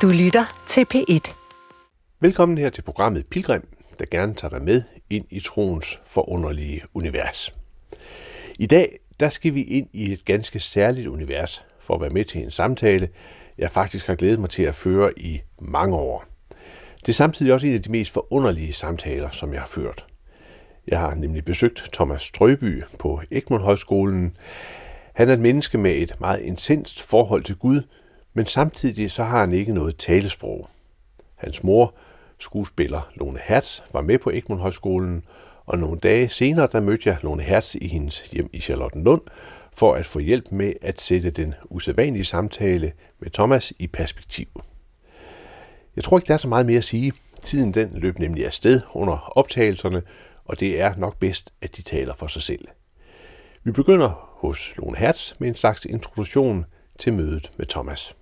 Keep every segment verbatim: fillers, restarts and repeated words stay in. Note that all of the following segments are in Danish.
Du lytter til P et. Velkommen her til programmet Pilgrim, der gerne tager dig med ind i troens forunderlige univers. I dag der skal vi ind i et ganske særligt univers for at være med til en samtale, jeg faktisk har glædet mig til at føre i mange år. Det er samtidig også en af de mest forunderlige samtaler, som jeg har ført. Jeg har nemlig besøgt Thomas Strøby på Egmont Højskolen. Han er et menneske med et meget intenst forhold til Gud, men samtidig så har han ikke noget talesprog. Hans mor, skuespiller Lone Hertz, var med på Egmont Højskolen, og nogle dage senere der mødte jeg Lone Hertz i hendes hjem i Charlottenlund for at få hjælp med at sætte den usædvanlige samtale med Thomas i perspektiv. Jeg tror ikke, der er så meget mere at sige. Tiden den løb nemlig afsted under optagelserne, og det er nok bedst, at de taler for sig selv. Vi begynder hos Lone Hertz med en slags introduktion til mødet med Thomas.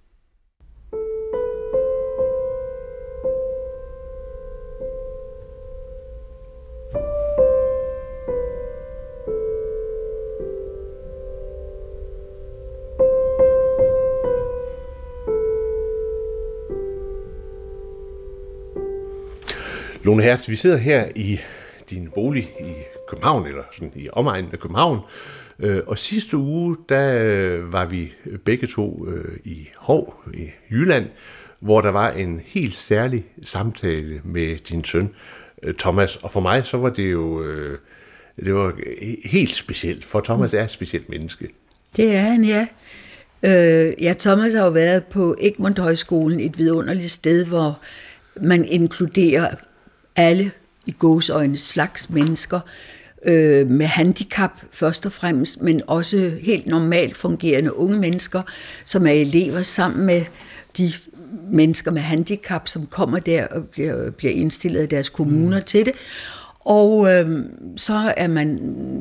Lone Hertz, vi sidder her i din bolig i København, eller sådan i omegnen af København, og sidste uge, der var vi begge to i Hov i Jylland, hvor der var en helt særlig samtale med din søn Thomas, og for mig så var det jo det var helt specielt, for Thomas er et specielt menneske. Det er han, ja. Øh, ja, Thomas har jo været på Egmont Højskolen, et vidunderligt sted, hvor man inkluderer alle i gåseøjne slags mennesker øh, med handicap først og fremmest, men også helt normalt fungerende unge mennesker, som er elever sammen med de mennesker med handicap, som kommer der og bliver, bliver indstillet af deres kommuner mm. til det. Og øh, så er man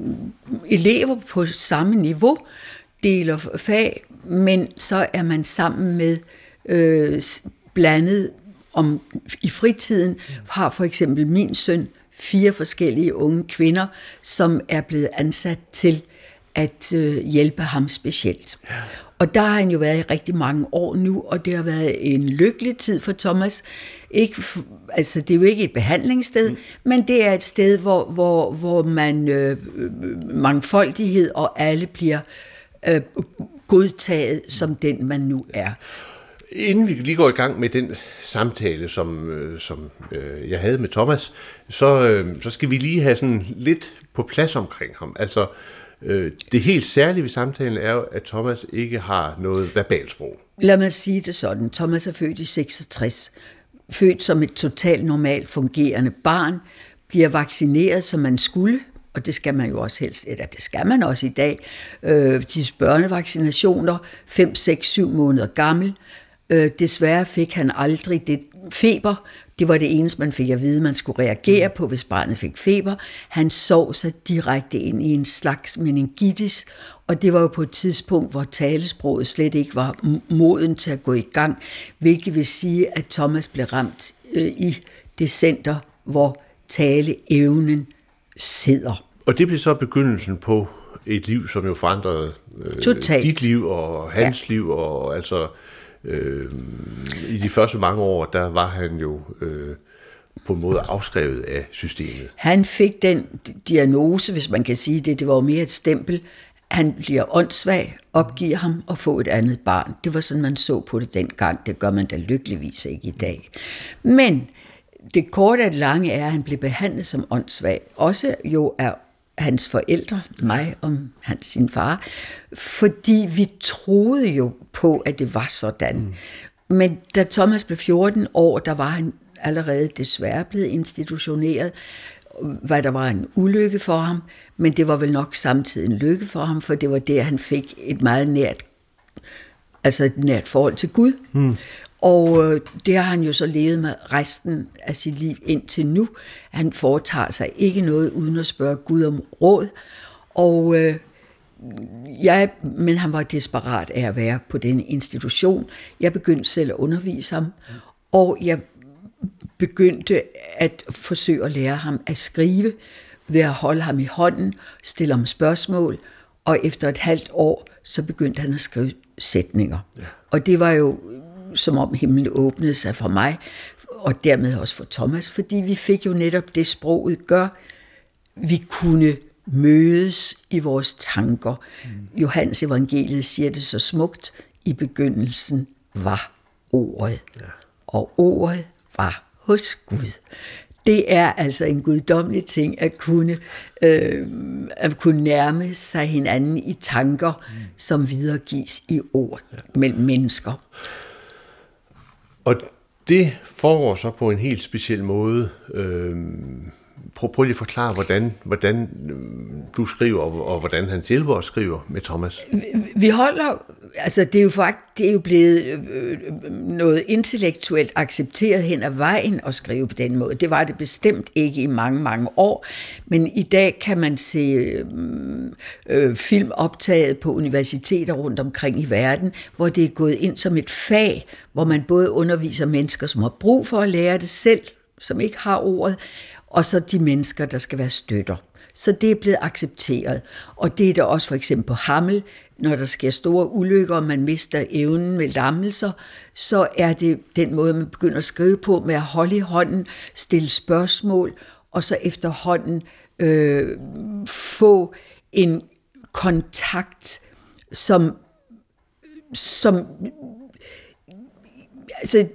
elever på samme niveau, deler fag, men så er man sammen med øh, blandet om i fritiden, har for eksempel min søn fire forskellige unge kvinder, som er blevet ansat til at øh, hjælpe ham specielt. Ja. Og der har han jo været i rigtig mange år nu, og det har været en lykkelig tid for Thomas. Ikke, altså, det er jo ikke et behandlingssted, mm. men det er et sted, hvor, hvor, hvor man øh, mangfoldighed og alle bliver øh, godtaget som den, man nu er. Inden vi lige går i gang med den samtale, som, øh, som øh, jeg havde med Thomas, så, øh, så skal vi lige have sådan lidt på plads omkring ham. Altså, øh, det helt særlige ved samtalen er jo, at Thomas ikke har noget verbalsprog. Lad mig sige det sådan. Thomas er født i seksogtres. Født som et totalt normalt fungerende barn, bliver vaccineret, som man skulle, og det skal man jo også helst, eller det skal man også i dag. Øh, de børnevaccinationer, fem, seks, syv måneder gammel. Øh, desværre fik han aldrig det feber. Det var det eneste, man fik at vide, man skulle reagere på, hvis barnet fik feber. Han sov sig direkte ind i en slags meningitis, og det var jo på et tidspunkt, hvor talesproget slet ikke var moden til at gå i gang, hvilket vil sige, at Thomas blev ramt øh, i det center, hvor taleevnen sidder. Og det blev så begyndelsen på et liv, som jo forandrede øh, dit liv og hans ja. liv, og altså øh, i de første mange år, der var han jo øh, på en måde afskrevet af systemet. Han fik den diagnose, hvis man kan sige det, det var jo mere et stempel. Han bliver åndssvag, opgiver ham og får et andet barn. Det var sådan, man så på det dengang. Det gør man da lykkeligvis ikke i dag. Men det korte og det lange er, at han blev behandlet som åndssvag. Også jo af hans forældre, mig og hans sin far, fordi vi troede jo på, at det var sådan. Mm. Men da Thomas blev fjorten år, der var han allerede desværre blevet institutioneret, hvad der var en ulykke for ham, men det var vel nok samtidig en lykke for ham, for det var der, han fik et meget nært, altså et nært forhold til Gud. Mm. Og øh, det har han jo så levet med resten af sit liv indtil nu. Han foretager sig ikke noget uden at spørge Gud om råd. Og øh, jeg, men han var desperat af at være på den institution. Jeg begyndte selv at undervise ham, og jeg begyndte at forsøge at lære ham at skrive ved at holde ham i hånden, stille ham spørgsmål, og efter et halvt år, så begyndte han at skrive sætninger. Ja. Og det var jo som om himlen åbnede sig for mig, og dermed også for Thomas, fordi vi fik jo netop det, sproget gør. Vi kunne mødes i vores tanker. Mm. Johannes evangeliet siger det så smukt, i begyndelsen var ordet, ja. Og ordet var hos Gud. Det er altså en guddommelig ting at kunne, øh, at kunne nærme sig hinanden i tanker, mm. som videregives i ord ja. Mellem mennesker. Og det foregår så på en helt speciel måde. Øh, prøv, prøv lige at forklare, hvordan, hvordan du skriver, og, og hvordan hans hjælper skriver med Thomas. Vi, vi holder, altså det er jo faktisk, det er jo blevet øh, noget intellektuelt accepteret hen ad vejen at skrive på den måde. Det var det bestemt ikke i mange, mange år, men i dag kan man se øh, øh, film optaget på universiteter rundt omkring i verden, hvor det er gået ind som et fag, hvor man både underviser mennesker, som har brug for at lære det selv, som ikke har ordet, og så de mennesker, der skal være støtter. Så det er blevet accepteret. Og det er der også for eksempel på Hammel, når der sker store ulykker, og man mister evnen med lammelser, så er det den måde, man begynder at skrive på, med at holde i hånden, stille spørgsmål, og så efterhånden øh, få en kontakt, som, som altså,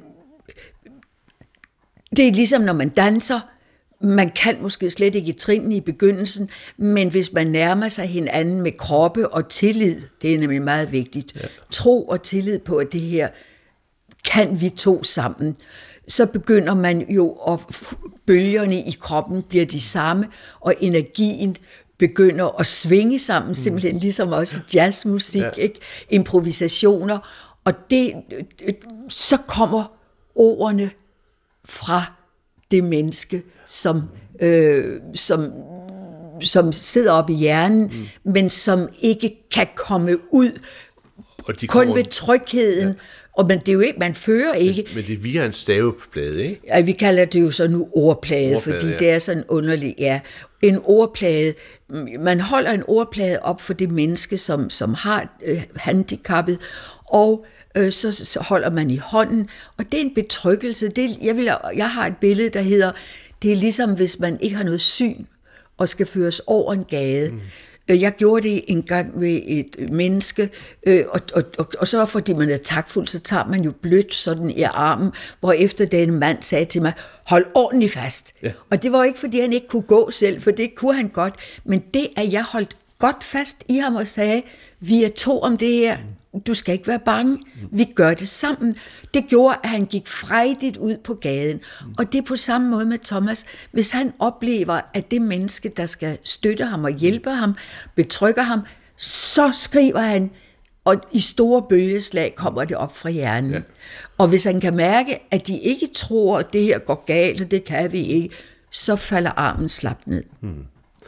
det er ligesom, når man danser. Man kan måske slet ikke i trinene i begyndelsen, men hvis man nærmer sig hinanden med kroppe og tillid, det er nemlig meget vigtigt, ja. Tro og tillid på, at det her kan vi to sammen, så begynder man jo, at bølgerne i kroppen bliver de samme, og energien begynder at svinge sammen, simpelthen mm. ligesom også jazzmusik, ja. Ikke? Improvisationer, og det, så kommer ordene fra det menneske, som, øh, som, som sidder oppe i hjernen, mm. men som ikke kan komme ud og de kun kommer... ved trygheden. Ja. Og man, det er jo ikke, man fører ikke. Men, men det er via en staveplade, ikke? Ja, vi kalder det jo så nu ordplade, ordplade fordi ja. Det er sådan underligt. Ja, en ordplade. Man holder en ordplade op for det menneske, som, som har øh, handicappet, og øh, så, så holder man i hånden, og det er en betryggelse. Det, jeg, vil, jeg har et billede, der hedder, det er ligesom hvis man ikke har noget syn, og skal føres over en gade. Mm. Jeg gjorde det en gang ved et menneske, øh, og, og, og, og så fordi man er takfuld, så tager man jo blødt sådan i armen, hvor efter den mand sagde til mig, hold ordentligt fast. Ja. Og det var ikke, fordi han ikke kunne gå selv, for det kunne han godt, men det, at jeg holdt godt fast i ham og sagde, vi er to om det her, du skal ikke være bange, vi gør det sammen. Det gjorde, at han gik frejdigt ud på gaden. Og det er på samme måde med Thomas. Hvis han oplever, at det menneske, der skal støtte ham og hjælpe ham, betrygger ham, så skriver han, og i store bølgeslag kommer det op fra hjernen. Ja. Og hvis han kan mærke, at de ikke tror, at det her går galt, og det kan vi ikke, så falder armen slap ned. Hmm.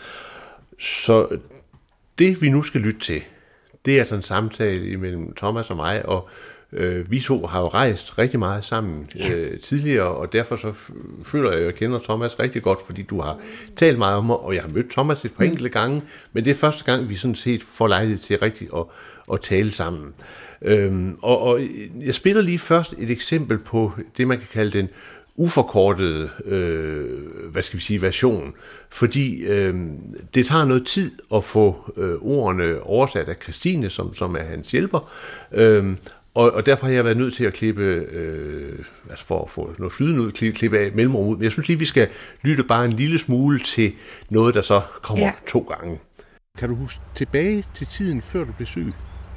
Så det, vi nu skal lytte til, det er sådan en samtale mellem Thomas og mig, og øh, vi to har jo rejst rigtig meget sammen øh, tidligere, og derfor så føler jeg, at jeg kender Thomas rigtig godt, fordi du har talt meget om mig, og jeg har mødt Thomas et par enkelte gange, men det er første gang, vi sådan set får lejlighed til rigtig at, at tale sammen. Øhm, og, og jeg spiller lige først et eksempel på det, man kan kalde den uforkortede, øh, hvad skal vi sige, version, fordi øh, det tager noget tid at få øh, ordene oversat af Christine, som, som er hans hjælper, øh, og, og derfor har jeg været nødt til at klippe, øh, altså for at få noget flydende ud, klippe, klippe af mellemrum ud, men jeg synes lige, vi skal lytte bare en lille smule til noget, der så kommer ja. to gange. Kan du huske tilbage til tiden, før du blev syg?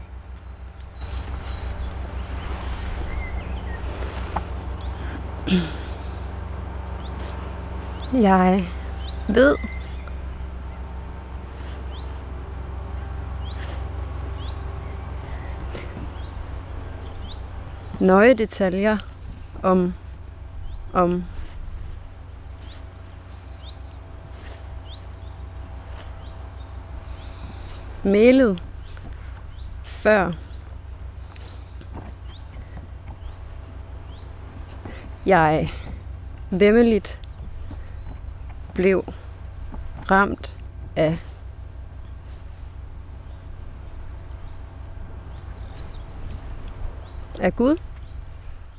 Jeg ved, nøje detaljer om, om mailet før jeg væmmeligt blev ramt af af Gud.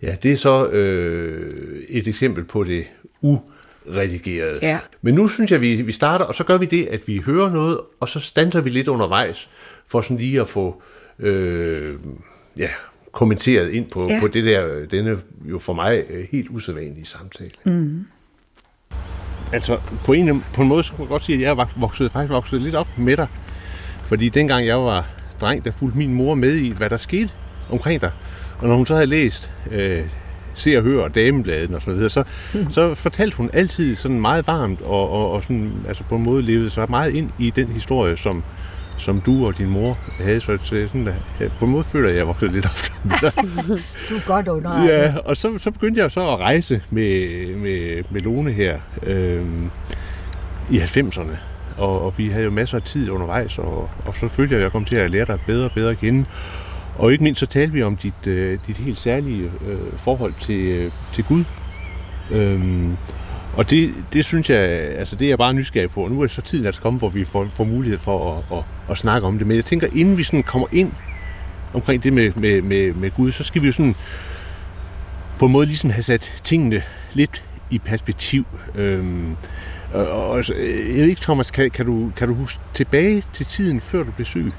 Ja, det er så øh, et eksempel på det uredigerede. Ja. Men nu synes jeg, vi, vi starter, og så gør vi det, at vi hører noget, og så standser vi lidt undervejs, for sådan lige at få øh, ja, kommenteret ind på, ja. på det der, denne jo for mig helt usædvanlige samtale. Mm. Altså, på en, på en måde, så kunne jeg godt sige, at jeg er vokset, faktisk vokset lidt op med dig. Fordi dengang jeg var dreng, der fulgte min mor med i, hvad der skete omkring dig. Og når hun så havde læst øh, Se og Hør og Damebladen og så videre, så, mm. så fortalte hun altid sådan meget varmt og, og, og sådan, altså på en måde levede sig meget ind i den historie, som, som du og din mor havde. Så sådan, at, på en måde føler jeg, at jeg voksede lidt ofte med dig. Du er godt under. Ja, og så, så begyndte jeg så at rejse med, med, med Lone her øh, i halvfemserne. Og, og vi havde jo masser af tid undervejs, og, og så følte jeg, at jeg kom til at lære dig bedre og bedre at kende. Og ikke mindst så talte vi om dit, øh, dit helt særlige øh, forhold til, øh, til Gud. Øhm, og det, det synes jeg, altså det er jeg bare nysgerrig på. Og nu er det så tiden at komme, hvor vi får, får mulighed for at, at, at snakke om det. Men jeg tænker, inden vi sådan kommer ind omkring det med, med, med, med Gud, så skal vi jo sådan på en måde ligesom have sat tingene lidt i perspektiv. Øhm, og, og jeg ved ikke, Thomas, kan, kan, du, kan du huske tilbage til tiden, før du blev syg?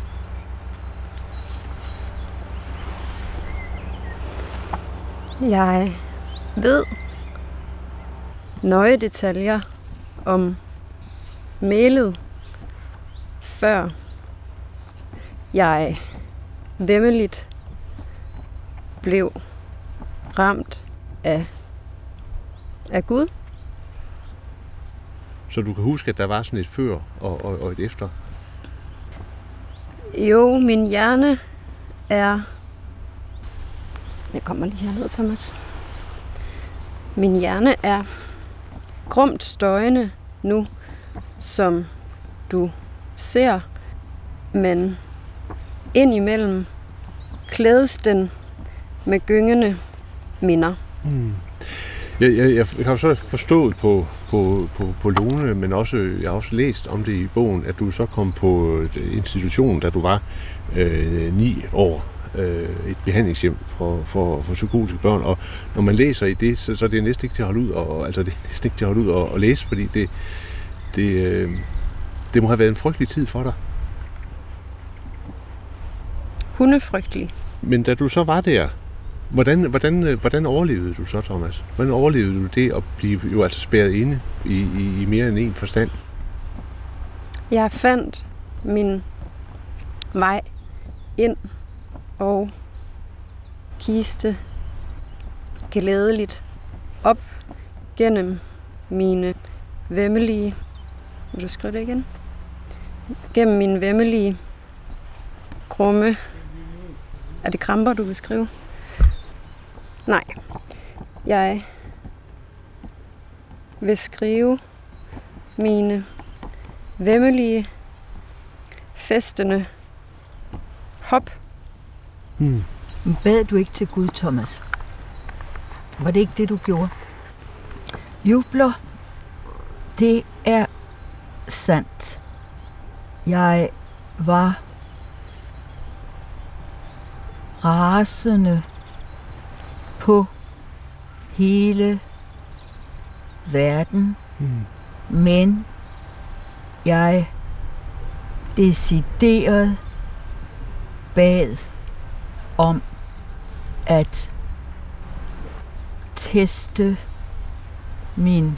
Jeg ved nøje detaljer om mailet, før jeg væmmeligt blev ramt af, af Gud. Så du kan huske, at der var sådan et før og, og, og et efter? Jo, min hjerne er... Jeg kommer lige herned, Thomas. Min hjerne er grumt støjende nu, som du ser, men indimellem klædes den med gyngende minder. Hmm. Jeg, jeg, jeg har jo så forstået på, på, på, på Lone, men også, jeg har også læst om det i bogen, at du så kom på institutionen, da du var øh, ni år. Et behandlingshjem for, for, for psykotiske børn, og når man læser i det, så, så er det næsten ikke til at holde ud, og, altså det er næsten ikke til at holde ud og, og læse, fordi det, det, øh, det må have været en frygtelig tid for dig. Hundefrygtelig. Men da du så var der, hvordan, hvordan, hvordan overlevede du så, Thomas? Hvordan overlevede du det at blive jo altså spærret inde i, i, i mere end en forstand? Jeg fandt min vej ind og kiste glædeligt op gennem mine væmmelige... Vil du skrive det igen? Gennem mine væmmelige krumme... Er det kramper, du vil skrive? Nej. Jeg vil skrive mine væmmelige, festende hop. Hmm. Bad du ikke til Gud, Thomas? Var det ikke det, du gjorde? Jubler, det er sandt. Jeg var rasende på hele verden, hmm. men jeg decideret bad om at teste min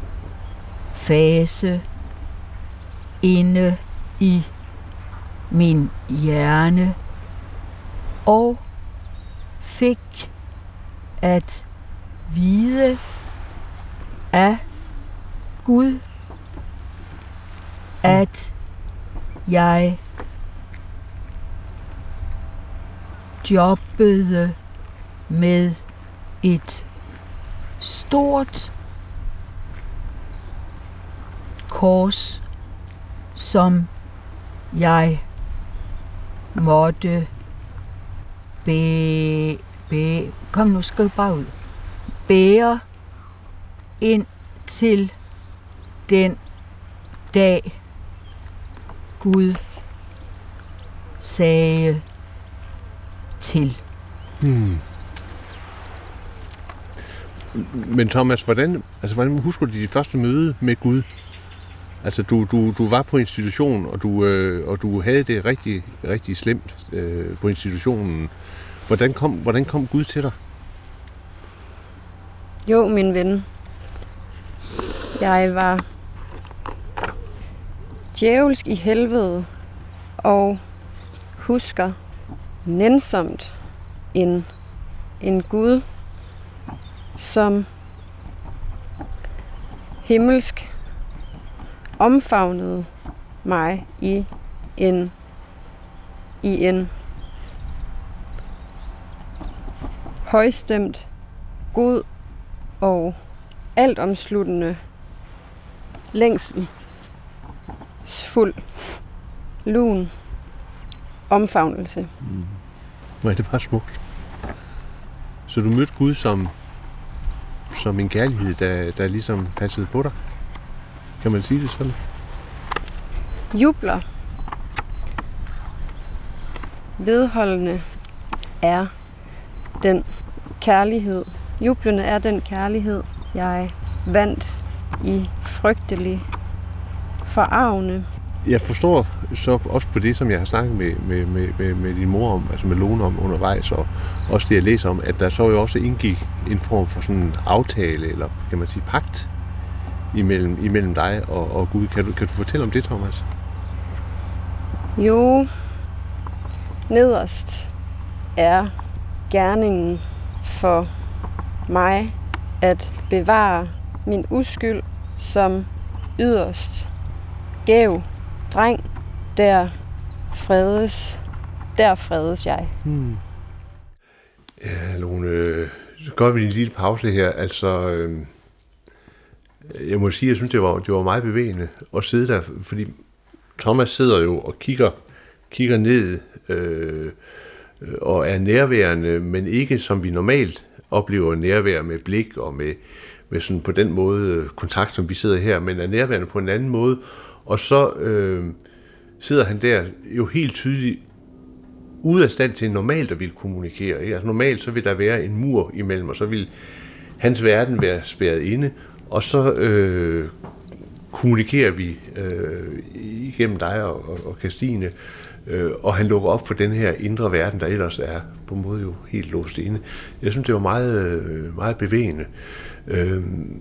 fase inde i min hjerne og fik at vide af Gud, at jeg jobbede med et stort kors, som jeg måtte bære, bæ, kom nu, skriv bare ud, bære ind til den dag Gud sagde til. Hmm. Men Thomas, hvordan, altså, hvordan husker du dit første møde med Gud? Altså, du, du, du var på institution, og du, øh, og du havde det rigtig, rigtig slemt øh, på institutionen. Hvordan kom, hvordan kom Gud til dig? Jo, min ven. Jeg var djævelsk i helvede, og husker nænsomt en, en Gud, som himmelsk omfavnede mig i en i en højstemt, god og altomsluttende længsel, fuld, lun omfavnelse. Mm. Hvor er det bare smukt. Så du mødte Gud som, som en kærlighed, der, der ligesom passede på dig? Kan man sige det sådan? Jubler. Vedholdende er den kærlighed. Jublende er den kærlighed, jeg vandt i frygtelig forarvende. Jeg forstår så også på det, som jeg har snakket med, med, med, med, med din mor om, altså med Lone om undervejs, og også det, jeg læser om, at der så jo også indgik en form for sådan en aftale, eller kan man sige pagt, imellem, imellem dig og, og Gud. Kan du, kan du fortælle om det, Thomas? Jo, nederst er gerningen for mig at bevare min uskyld som yderst gæv dreng, der fredes, der fredes jeg. Hmm. Ja, Lone, så gør vi en lille pause her. Altså, øh, jeg må sige, jeg synes, det var, det var meget bevægende at sidde der, fordi Thomas sidder jo og kigger, kigger ned øh, og er nærværende, men ikke som vi normalt oplever nærvær med blik og med, med sådan på den måde kontakt, som vi sidder her, men er nærværende på en anden måde. Og så øh, sidder han der jo helt tydeligt ude af stand til normalt at ville kommunikere. Ikke? Altså normalt så vil der være en mur imellem, og så vil hans verden være spærret inde, og så øh, kommunikerer vi øh, igennem dig og, og, og Kirstine, øh, og han lukker op for den her indre verden, der ellers er på en måde jo helt låst inde. Jeg synes, det var meget, meget bevægende. Øh,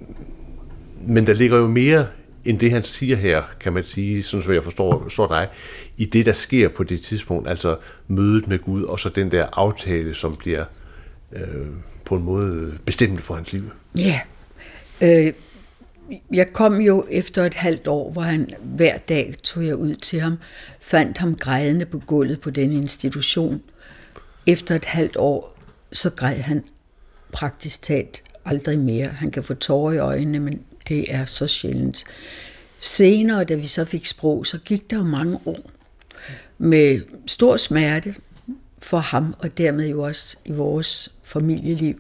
men der ligger jo mere end det, han siger her, kan man sige, sådan som jeg forstår, forstår dig, i det, der sker på det tidspunkt, altså mødet med Gud, og så den der aftale, som bliver øh, på en måde bestemt for hans liv. Ja. Øh, jeg kom jo efter et halvt år, hvor han hver dag tog jeg ud til ham, fandt ham grædende på gulvet på den institution. Efter et halvt år, så græd han praktisk talt aldrig mere. Han kan få tårer i øjnene, men det er så sjældent. Senere, da vi så fik sprog, så gik der jo mange år med stor smerte for ham, og dermed jo også i vores familieliv.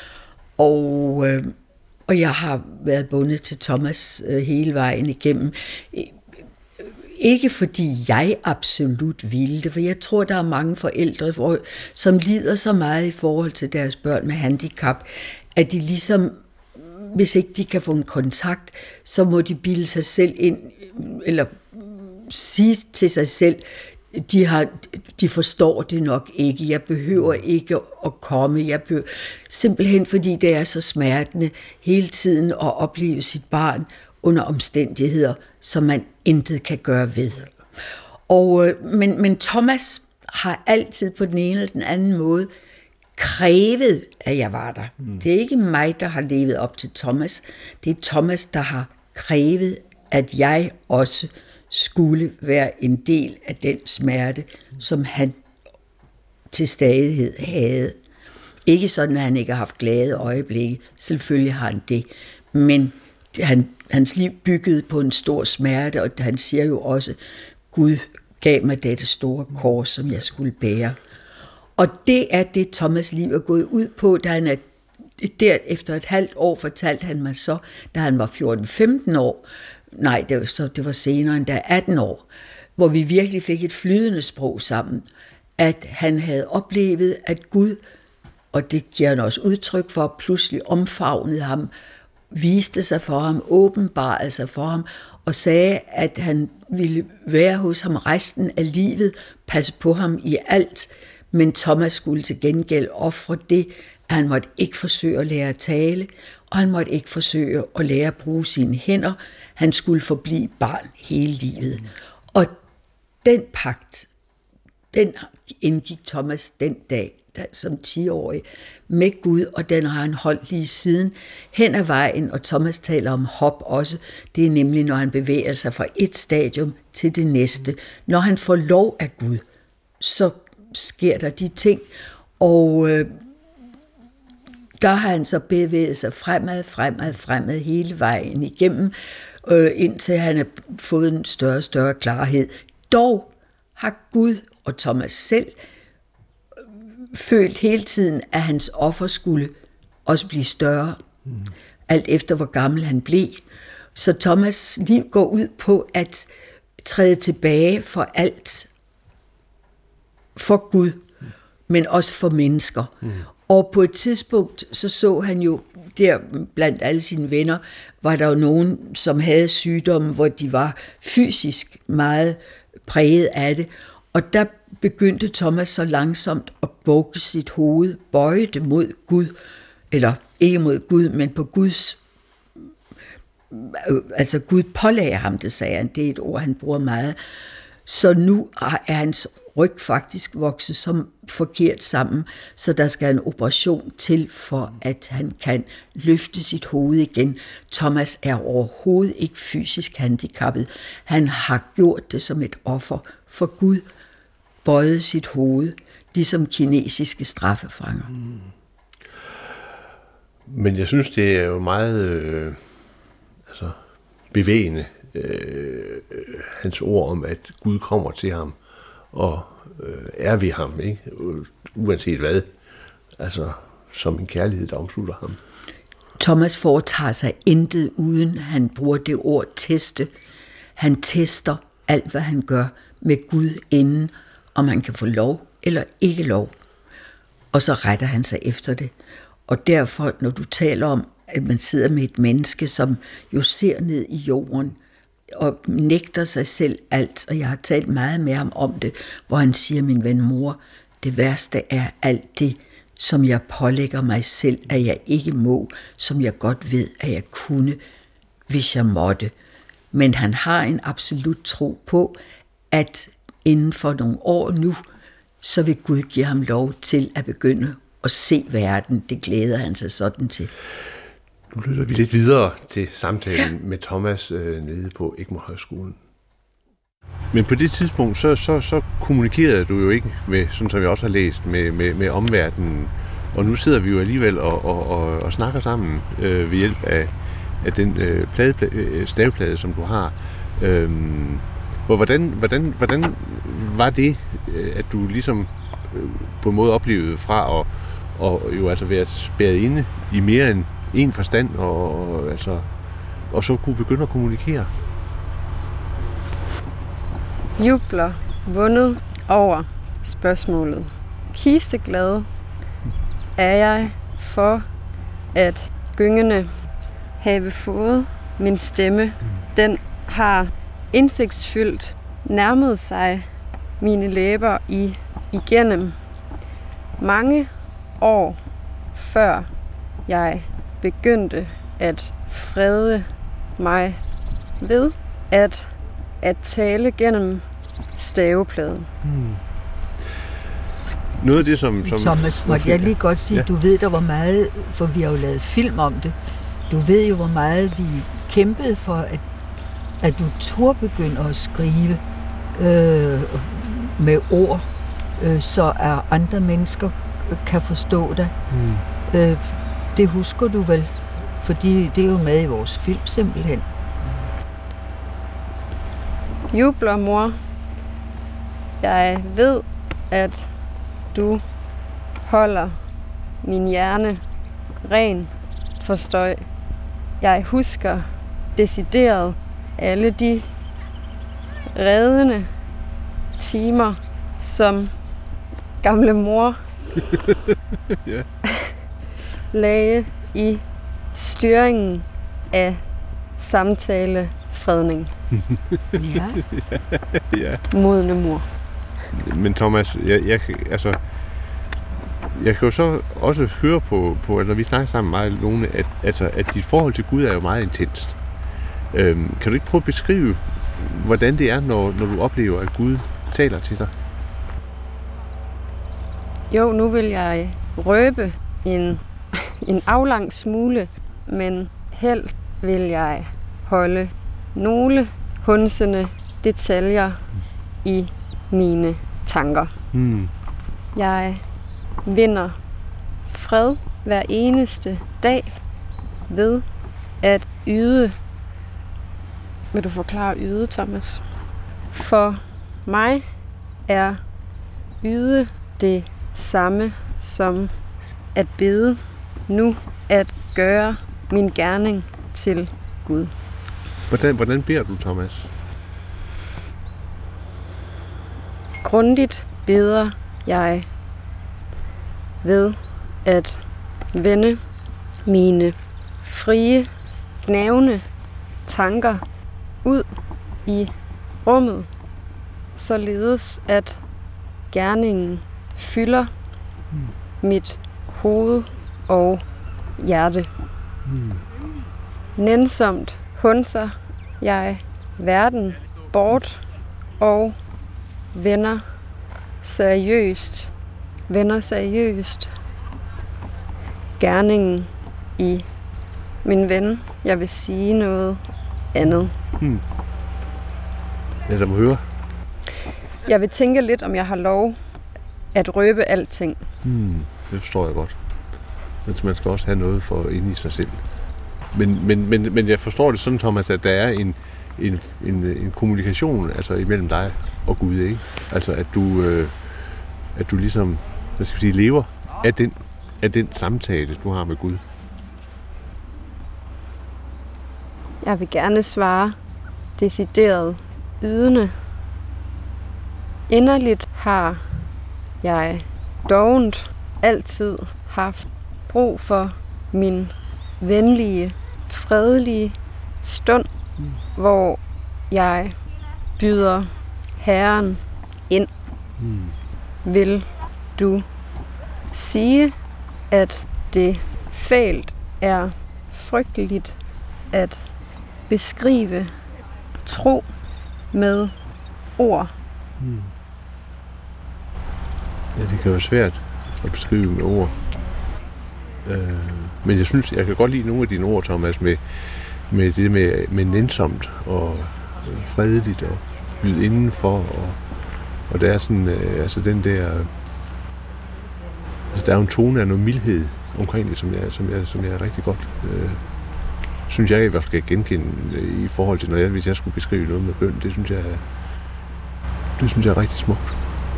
Og, øh, og jeg har været bundet til Thomas øh, hele vejen igennem. Ikke fordi jeg absolut ville det, for jeg tror, der er mange forældre, hvor, som lider så meget i forhold til deres børn med handicap, at de ligesom, hvis ikke de kan få en kontakt, så må de bilde sig selv ind, eller sige til sig selv, de, har, de forstår det nok ikke, jeg behøver ikke at komme, jeg behøver, simpelthen fordi det er så smertende hele tiden at opleve sit barn under omstændigheder, som man intet kan gøre ved. Og, men, men Thomas har altid på den ene eller den anden måde krævet, at jeg var der. Mm. Det er ikke mig, der har levet op til Thomas. Det er Thomas, der har krævet, at jeg også skulle være en del af den smerte, som han til stadighed havde. Ikke sådan, at han ikke har haft glade øjeblikke. Selvfølgelig har han det. Men han, hans liv byggede på en stor smerte, og han siger jo også, Gud gav mig dette store kors, som jeg skulle bære. Og det er det, Thomas' liv er gået ud på, da han er der efter et halvt år, fortalte han mig så, da han var fjorten femten år, nej, det var, så, det var senere end da atten år, hvor vi virkelig fik et flydende sprog sammen, at han havde oplevet, at Gud Og det giver han også udtryk for, pludselig omfavnede ham, viste sig for ham, åbenbarede sig for ham, og sagde, at han ville være hos ham resten af livet, passe på ham i alt, men Thomas skulle til gengæld ofre det, at han måtte ikke forsøge at lære at tale, og han måtte ikke forsøge at lære at bruge sine hænder. Han skulle forblive barn hele livet. Og den pagt, den indgik Thomas den dag, som ti-årig, med Gud, og den har han holdt lige siden hen ad vejen, og Thomas taler om hop også. Det er nemlig, når han bevæger sig fra et stadium til det næste. Når han får lov af Gud, så sker der de ting, og øh, der har han så bevæget sig fremad, fremad, fremad hele vejen igennem, øh, indtil han har fået en større og større klarhed. Dog har Gud og Thomas selv følt hele tiden, at hans offer skulle også blive større, mm. alt efter hvor gammel han blev. Så Thomas' liv går ud på at træde tilbage for alt, for Gud, mm. men også for mennesker. Mm. Og på et tidspunkt, så så han jo, der blandt alle sine venner, var der jo nogen, som havde sygdomme, hvor de var fysisk meget præget af det. Og der begyndte Thomas så langsomt at bukke sit hoved, bøje det mod Gud, eller ikke mod Gud, men på Guds, altså Gud pålagde ham det, sagde han, det er et ord, han bruger meget. Så nu er hans ryg faktisk vokset som forkert sammen, så der skal en operation til, for at han kan løfte sit hoved igen. Thomas er overhovedet ikke fysisk handicappet. Han har gjort det som et offer for Gud, bøjet sit hoved, ligesom kinesiske straffefanger. Mm. Men jeg synes, det er jo meget øh, altså, bevægende, øh, hans ord om, at Gud kommer til ham, og øh, er ved ham, ikke? Uanset hvad, altså som en kærlighed, der omslutter ham. Thomas foretager sig intet, uden han bruger det ord teste. Han tester alt, hvad han gør med Gud inden, om han kan få lov eller ikke lov. Og så retter han sig efter det. Og derfor, når du taler om, at man sidder med et menneske, som jo ser ned i jorden, og nægter sig selv alt, og jeg har talt meget med ham om det, hvor han siger, min ven mor, det værste er alt det, som jeg pålægger mig selv, at jeg ikke må, som jeg godt ved, at jeg kunne, hvis jeg måtte. Men han har en absolut tro på, at inden for nogle år nu, så vil Gud give ham lov til at begynde at se verden. Det glæder han sig sådan til. Nu lytter vi lidt videre til samtalen ja. med Thomas øh, nede på Egmont Højskolen. Men på det tidspunkt, så, så, så kommunikerede du jo ikke med, sådan som jeg også har læst, med, med, med omverdenen. Og nu sidder vi jo alligevel og, og, og, og snakker sammen øh, ved hjælp af, af den øh, plade, øh, stavplade, som du har. Øhm, og hvordan, hvordan, hvordan var det, at du ligesom øh, på en måde oplevede fra at og jo altså være spærret inde i mere end en forstand, og, og, altså, og så kunne begynde at kommunikere? Jubler vundet over spørgsmålet. Kisteglad er jeg for, at gyngende have fået min stemme. Den har indsigtsfyldt nærmet sig mine læber i igennem mange år, før jeg begyndte at frede mig ved at, at tale gennem stavepladen. Hmm. Noget af det, som... som Thomas, måtte jeg lige godt sige, ja. Du ved, der var meget, for vi har jo lavet film om det, du ved jo, hvor meget vi kæmpede for, at, at du turde begynde at skrive øh, med ord, øh, så at andre mennesker kan forstå dig. Hmm. Øh, det husker du vel, fordi det er jo med i vores film simpelthen. Jubler, mor. Jeg ved, at du holder min hjerne ren for støj. Jeg husker decideret alle de reddende timer, som gamle mor Ja. lagde i styringen af samtalefredning. Ja. Ja. Modne mor. Men Thomas, jeg, jeg, altså, jeg kan jo så også høre på, på når vi snakker sammen meget, Lone, at, altså, at dit forhold til Gud er jo meget intenst. Øhm, kan du ikke prøve at beskrive, hvordan det er, når, når du oplever, at Gud taler til dig? Jo, nu vil jeg røbe en, en aflang smule, men helst vil jeg holde nogle hunsende detaljer i mine tanker. Hmm. Jeg vinder fred hver eneste dag ved at yde. Vil du forklare yde, Thomas? For mig er yde det samme som at bede, nu at gøre min gerning til Gud. Hvordan, hvordan beder du, Thomas? Grundigt beder jeg ved at vende mine frie, gnavne tanker ud i rummet, således at gerningen fylder mm. mit hoved og hjerte. Mm. Nænsomt hunser jeg verden bort og vender seriøst, vender seriøst gerningen i min ven. Jeg vil sige noget andet. Hmm. Jeg må høre. Jeg vil tænke lidt, om jeg har lov at røbe alting. Hmm. Det forstår jeg godt. Men man skal også have noget for inde i sig selv. Men, men, men, men jeg forstår det sådan, Thomas, at der er en, en, en, en kommunikation altså imellem dig og Gud, ikke? Altså at du, øh, at du ligesom, hvad skal jeg sige, lever af den, af den samtale, du har med Gud. Jeg vil gerne svare decideret ydende. Inderligt har jeg dogent altid haft brug for min venlige, fredelige stund, mm. hvor jeg byder Herren ind. Mm. Vil du sige, at det fælt er frygteligt at beskrive tro med ord? Mm. Ja, det kan være svært at beskrive med ord. Øh, men jeg synes, jeg kan godt lide nogle af dine ord, Thomas, med, med det med, med nænsomt og fredeligt og byde indenfor. Og, og der er sådan, øh, altså den der, altså der er jo en tone af noget mildhed omkring det, som jeg, som jeg, som jeg er rigtig godt, øh, synes jeg i hvert fald skal genkende i forhold til, når jeg, hvis jeg skulle beskrive noget med bøn. Det synes jeg, det synes jeg er rigtig smukt.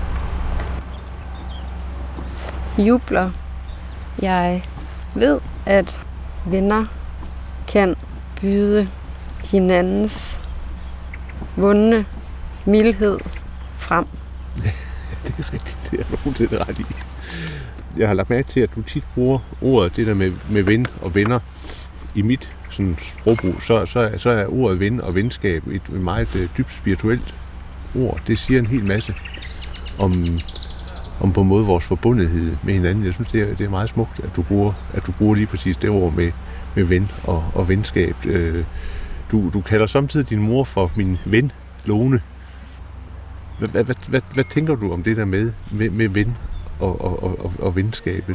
Jubler. Jeg ved, at venner kan byde hinandens vundne mildhed frem. Ja, det er rigtigt. Det er jeg nogensinde ret i. Jeg har lagt mærke til, at du tit bruger ordet, det der med, med ven og venner, i mit sådan, sprogbrug, så, så, så er ordet ven og venskab et meget uh, dybt spirituelt ord. Det siger en hel masse om, om på en måde vores forbundethed med hinanden. Jeg synes, det er, det er meget smukt, at du bruger, at du bruger lige præcis det ord med, med ven og, og venskab. Du, du kalder samtidig din mor for min ven, Lone. Hvad, hvad, hvad, hvad, hvad tænker du om det der med, med, med ven og, og, og, og venskabet?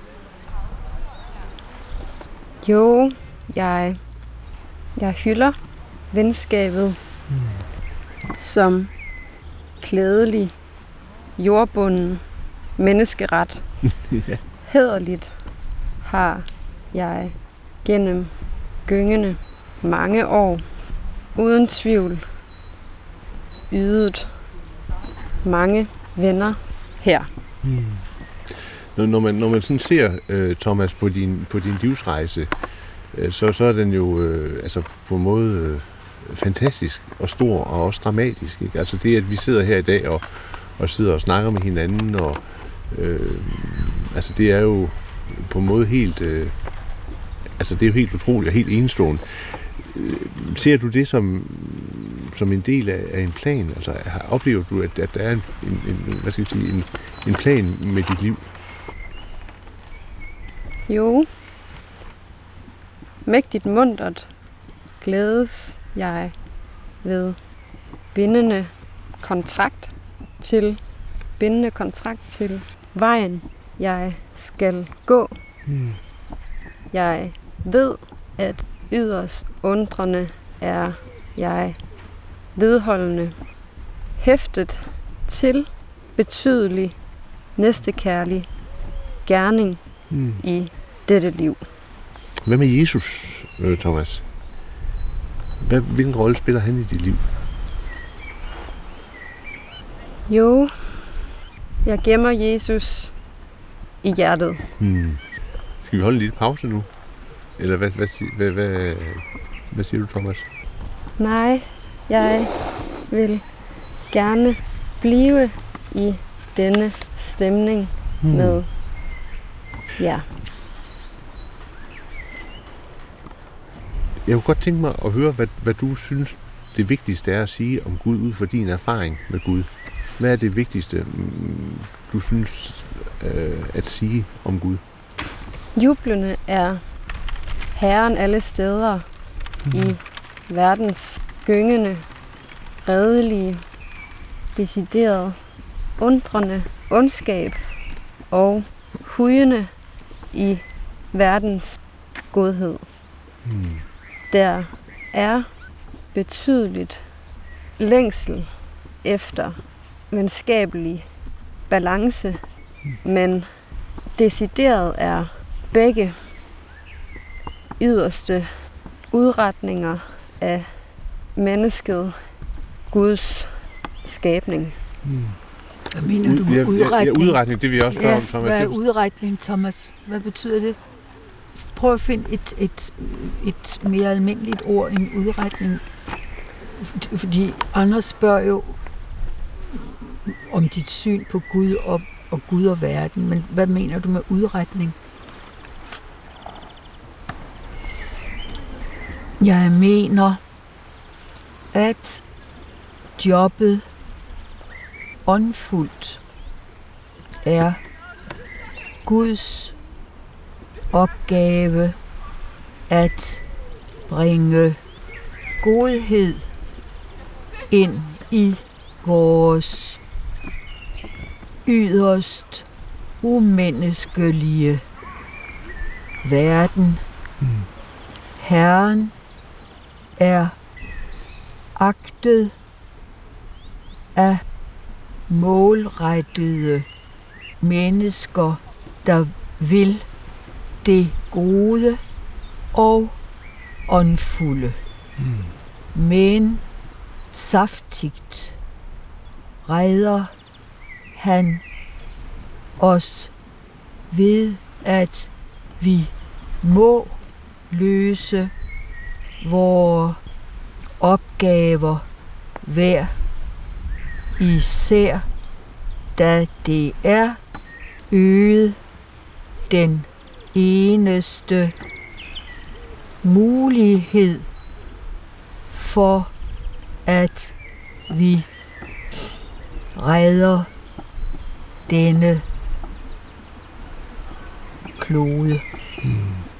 Jo, jeg, jeg hylder venskabet mm. som klædelig, jordbunden menneskeret. Ja. Hæderligt har jeg gennem gyngende mange år uden tvivl ydet mange venner her. Mm. Når, når, man, når man sådan ser, uh, Thomas, på din, på din livsrejse, uh, så, så er den jo uh, altså på en måde uh, fantastisk og stor og også dramatisk. Ikke? Altså det, at vi sidder her i dag og, og sidder og snakker med hinanden og Øh, altså det er jo på en måde helt, øh, altså det er jo helt utroligt og helt enestående. Øh, ser du det som, som en del af, af en plan? Altså oplever du, at, at der er en, en, en, hvad skal jeg sige, en, en plan med dit liv? Jo. Mægtigt muntert glædes jeg ved bindende kontrakt til bindende kontrakt til vejen, jeg skal gå. Mm. Jeg ved, at yderst undrende er jeg vedholdende, hæftet til betydelig næstekærlig gerning mm. i dette liv. Hvad med Jesus, Thomas? Hvad, hvilken rolle spiller han i dit liv? Jo, jeg gemmer Jesus i hjertet. Hmm. Skal vi holde en lille pause nu? Eller hvad, hvad, hvad, hvad, hvad siger du, Thomas? Nej, jeg vil gerne blive i denne stemning hmm. med jer. Jeg kunne godt tænke mig at høre, hvad, hvad du synes, det vigtigste er at sige om Gud ud fra din erfaring med Gud. Hvad er det vigtigste, du synes øh, at sige om Gud? Jublende er Herren alle steder mm. i verdens gyngende, redelige, decideret, undrende ondskab og hujende i verdens godhed. Mm. Der er betydeligt længsel efter venskabelig balance, men decideret er begge yderste udretninger af mennesket Guds skabning. Hmm. Hvad mener du med ja, udretning? Ja, udretning, det vil jeg også spørge ja, om, Thomas. Hvad er udretning, Thomas? Hvad betyder det? Prøv at finde et, et, et mere almindeligt ord end udretning. Fordi Anders spørger jo om dit syn på Gud og, og Gud og verden, men hvad mener du med udretning? Jeg mener, at jobbet åndfuldt er Guds opgave at bringe godhed ind i vores yderst umenneskelige verden. Mm. Herren er agtet af målrettede mennesker, der vil det gode og åndfulde. Mm. Men saftigt redder han os ved, at vi må løse vores opgaver hver især, da det er øget den eneste mulighed for, at vi redder denne klode. Hmm.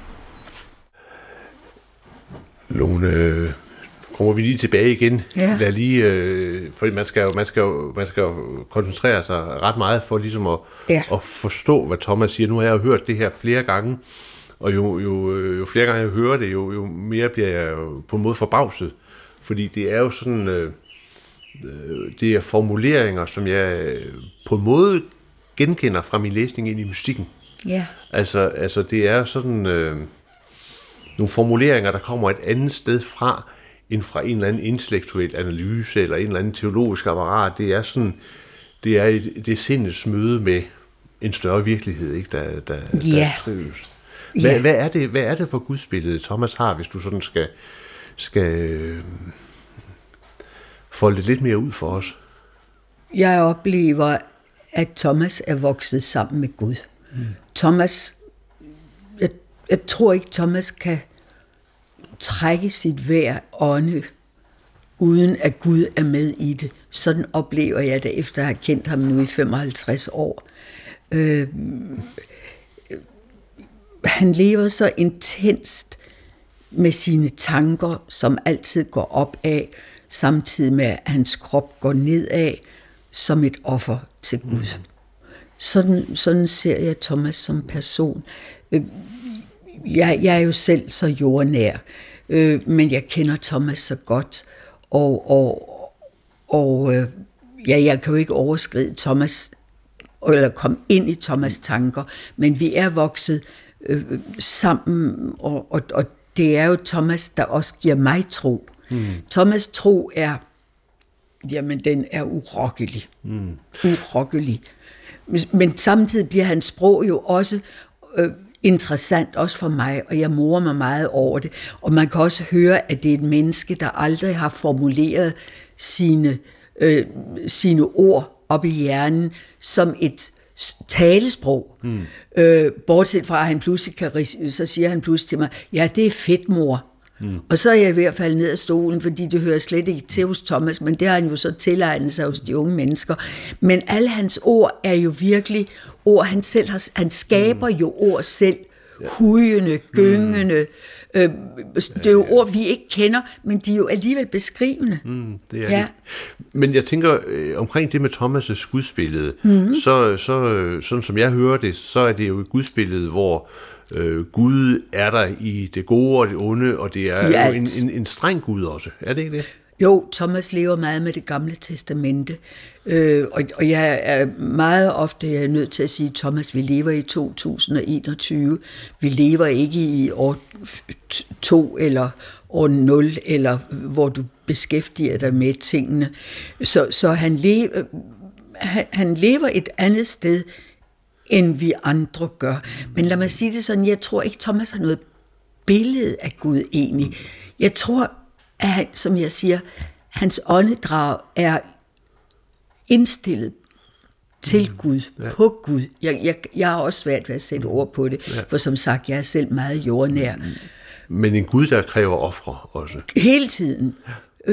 Lone, kommer vi lige tilbage igen. Ja. Lad lige, øh, fordi man skal, jo, man, skal jo, man skal jo koncentrere sig ret meget for ligesom at, ja. at forstå, hvad Thomas siger. Nu har jeg jo hørt det her flere gange, og jo, jo, jo flere gange jeg hører det, jo, jo mere bliver jeg jo på en måde forbavset. Fordi det er jo sådan, øh, det er formuleringer, som jeg på en måde genkender fra min læsning ind i mystikken. Ja. Altså, altså det er sådan øh, nogle formuleringer, der kommer et andet sted fra, end fra en eller anden intellektuel analyse, eller en eller anden teologisk apparat. Det er sådan, det er, et, det er sindets møde med en større virkelighed, ikke, der, der, ja. der skrives. Hvad, ja. hvad, er det, hvad er det for gudsbillede, Thomas har, hvis du sådan skal, skal øh, folde det lidt mere ud for os? Jeg oplever, at Thomas er vokset sammen med Gud. Mm. Thomas, jeg, jeg tror ikke, Thomas kan trække sit hver ånde, uden at Gud er med i det. Sådan oplever jeg det, efter at have kendt ham nu i femoghalvtreds år. Øh, han lever så intenst med sine tanker, som altid går opad, samtidig med, at hans krop går nedad, som et offer til Gud. Mm. Sådan, sådan ser jeg Thomas som person. Jeg, jeg er jo selv så jordnær, øh, men jeg kender Thomas så godt, og, og, og øh, ja, jeg kan jo ikke overskride Thomas, eller komme ind i Thomas' tanker, men vi er vokset øh, sammen, og, og, og det er jo Thomas, der også giver mig tro. Mm. Thomas' tro er, jamen den er urokkelig. Mm. Urokkelig. Men samtidig bliver hans sprog jo også øh, interessant, også for mig, og jeg morer mig meget over det. Og man kan også høre, at det er et menneske, der aldrig har formuleret sine, øh, sine ord op i hjernen som et talesprog. Mm. Øh, bortset fra, at han pludselig kan, så siger han pludselig til mig, ja, det er fedt, mor. Mm. Og så er jeg ved at falde ned af stolen, fordi det hører slet ikke til hos Thomas, men det har han jo så tilegnet sig hos de unge mennesker. Men alle hans ord er jo virkelig ord, han selv har, han skaber mm. jo ord selv, ja. Hujende, gyngende, mm. øh, det er jo ord, vi ikke kender, men de er jo alligevel beskrivende. Mm, det er ja. det. Men jeg tænker, øh, omkring det med Thomas' gudsbillede, mm. så, så, sådan som jeg hører det, så er det jo et gudsbillede, hvor Øh, Gud er der i det gode og det onde, og det er jo en, en, en streng Gud også. Er det ikke det? Jo, Thomas lever meget med det gamle testamente, øh, og, og jeg er meget ofte jeg er nødt til at sige, Thomas, vi lever i to tusind og enogtyve. Vi lever ikke i år to eller år nul, eller hvor du beskæftiger dig med tingene. Så, så han, lever, han, han lever et andet sted, end vi andre gør. Men lad mig sige det sådan, jeg tror ikke, Thomas har noget billede af Gud egentlig. Jeg tror, at han, som jeg siger, hans åndedrag er indstillet til Gud, ja. på Gud. Jeg, jeg, jeg har også svært ved at sætte ord på det, ja. for som sagt, jeg er selv meget jordnær. Men en Gud, der kræver ofre også. Hele tiden. Ja.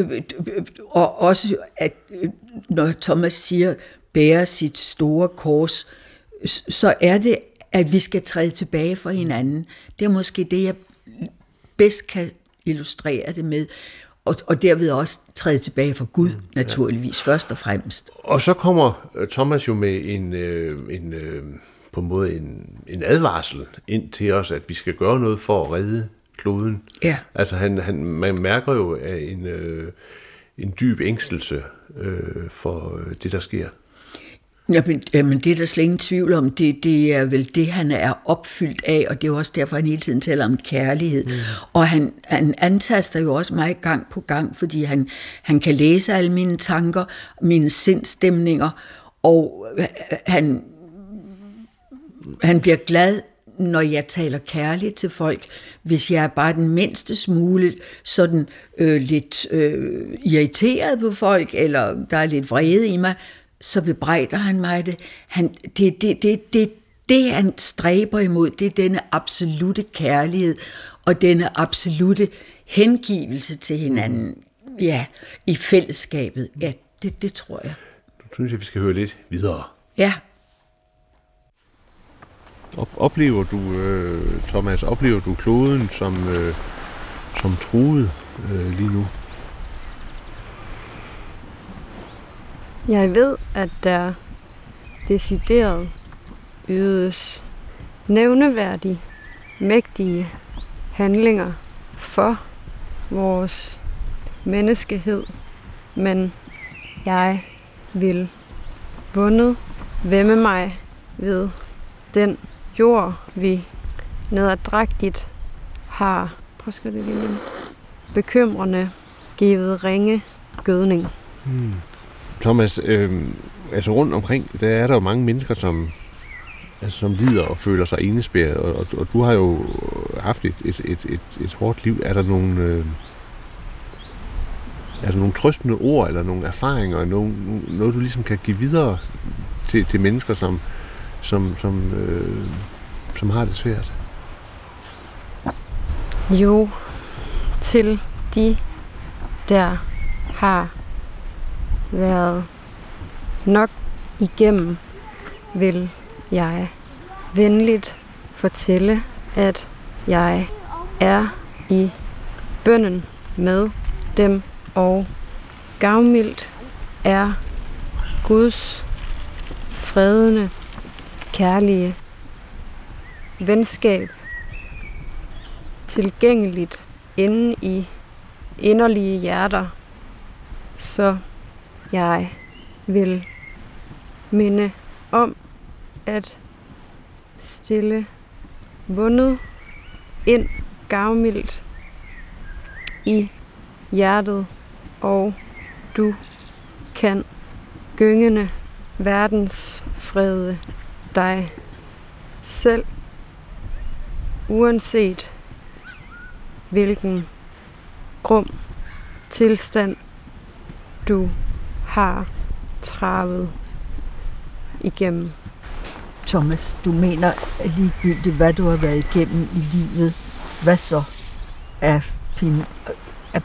Og også, at når Thomas siger, bærer sit store kors, så er det, at vi skal træde tilbage for hinanden. Det er måske det, jeg bedst kan illustrere det med, og, og derved også træde tilbage for Gud, naturligvis, ja. først og fremmest. Og så kommer Thomas jo med en, en på en måde en, en advarsel ind til os, at vi skal gøre noget for at redde kloden. Ja. Altså han, han, man mærker jo en, en dyb ængstelse øh, for det, der sker. Jamen, jamen, det er der slet ingen tvivl om. Det, det er vel det, han er opfyldt af, og det er jo også derfor, han hele tiden taler om kærlighed. Mm. Og han, han antaster jo også mig gang på gang, fordi han, han kan læse alle mine tanker, mine sindstemninger, og han, han bliver glad, når jeg taler kærligt til folk. Hvis jeg er bare den mindste smule sådan øh, lidt øh, irriteret på folk, eller der er lidt vrede i mig, så bebrejder han mig det. Han, det, det, det, det, det, han stræber imod, det er denne absolute kærlighed, og denne absolute hengivelse til hinanden, ja, i fællesskabet. Ja, det, det tror jeg. Nu synes jeg, vi skal høre lidt videre. Ja. Oplever du, øh, Thomas, oplever du kloden som, øh, som truet øh, lige nu? Jeg ved, at der decideret ydes nævneværdige, mægtige handlinger for vores menneskehed, men jeg vil vundet væmme mig ved den jord, vi nederdrægtigt har prøv at det lige, bekymrende givet ringe gødning. Hmm. Thomas, øh, altså rundt omkring, der er der jo mange mennesker, som, altså, som lider og føler sig indespærret, og, og, og du har jo haft et, et, et, et, et hårdt liv. Er der nogle, øh, er der nogle trøstende ord, eller nogle erfaringer, nogle, noget du ligesom kan give videre til, til mennesker, som, som, som, øh, som har det svært? Jo, til de, der har været nok igennem, vil jeg venligt fortælle, at jeg er i bønnen med dem, og gavmildt er Guds fredende, kærlige venskab tilgængeligt inde i inderlige hjerter, så jeg vil minde om at stille vundet ind gavmildt i hjertet, og du kan gyngende verdens frede dig selv, uanset hvilken grum tilstand du har travet igennem. Thomas, du mener ligegyldigt, hvad du har været igennem i livet, hvad så er, pin, er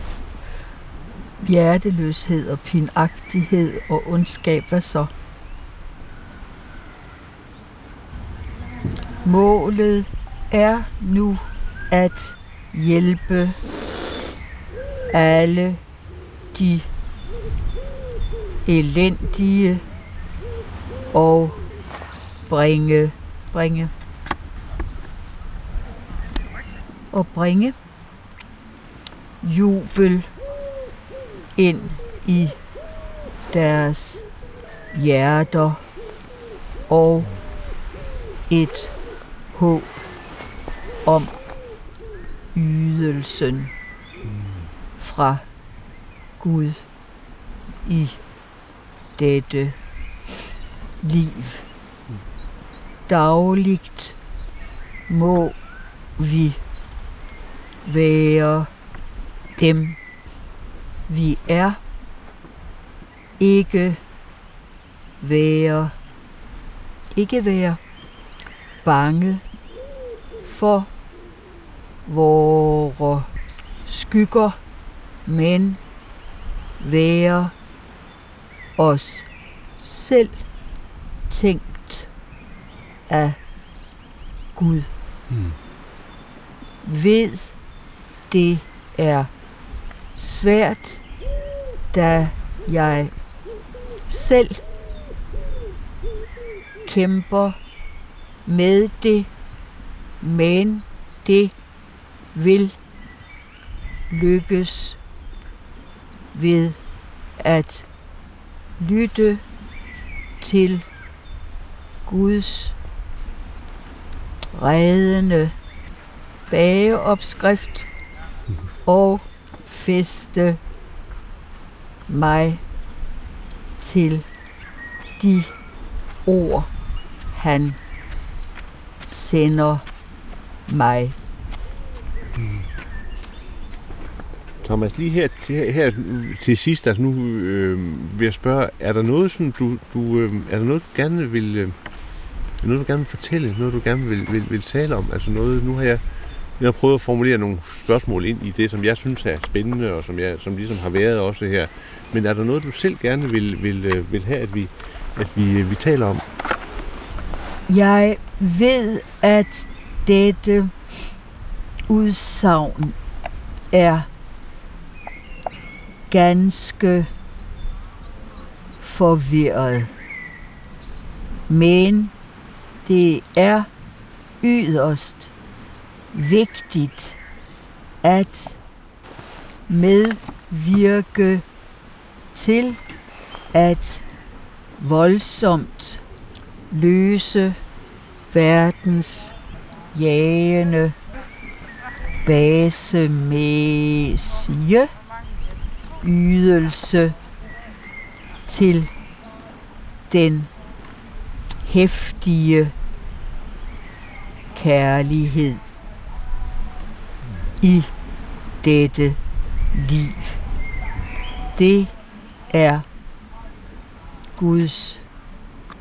hjerteløshed og pinagtighed og ondskab, hvad så? Målet er nu at hjælpe alle de elendige og bringe, bringe og bringe jubel ind i deres hjerter og et håb om ydelsen fra Gud i dette liv. Dagligt må vi være dem, vi er, ikke være, ikke være bange for vore skygger, men være os selv tænkt af Gud. Hmm. Ved det er svært, da jeg selv kæmper med det, men det vil lykkes ved at lytte til Guds reddende bageopskrift og fæste mig til de ord, han sender mig. Thomas, lige her til, her til sidst, altså nu øh, vil jeg spørge, er der noget, som du, du øh, er der noget, du gerne vil, øh, noget, du gerne vil fortælle, noget, du gerne vil, vil, vil tale om? Altså noget, nu har jeg, jeg har prøvet at formulere nogle spørgsmål ind i det, som jeg synes er spændende, og som, jeg, som ligesom har været også her. Men er der noget, du selv gerne vil, vil, vil have, at vi, at vi, vi taler om? Jeg ved, at dette udsagn er ganske forvirret. Men det er yderst vigtigt at medvirke til at voldsomt løse verdens jagende, basemæssige ydelse til den heftige kærlighed i dette liv. Det er Guds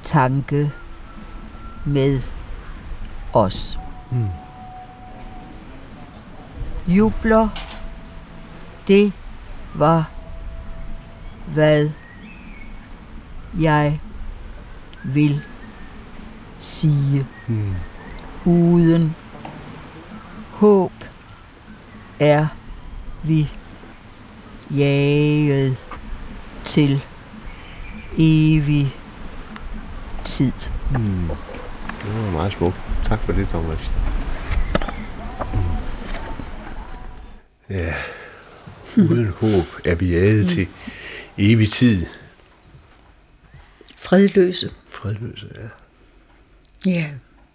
tanke med os. Mm. Jubler, det var, hvad jeg vil sige. Mm. Uden håb er vi jaget til evig tid. Mm. Det var meget smukt. Tak for det, Thomas. Mm. Ja, uden håb er vi jaget mm. til evig tid. Fredløse. Fredløse, ja. Ja.